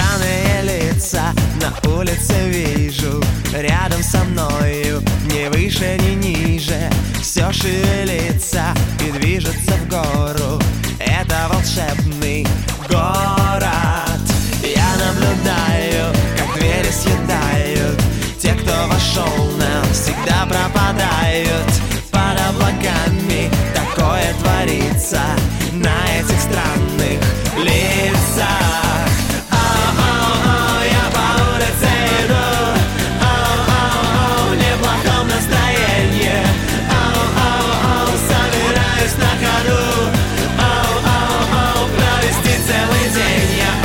Странные лица на улице вижу, рядом со мною, ни выше, ни ниже. Все шевелится и движется в гору. Это волшебный город. Я наблюдаю, как двери съедают. Те, кто вошел, навсегда пропадают. Под облаками такое творится на этих странных лицах. Я по улице иду, в неплохом настроении. Собираюсь на ходу, провести целый день. Я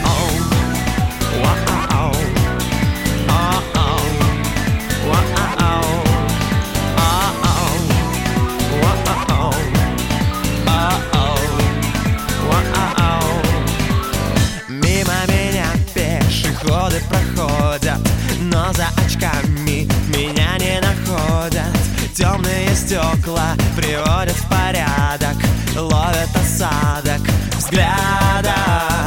мимо меня пешеходы проходят, но за очками меня не находят. Темные стекла приводят в порядок, ловят осадок взгляда.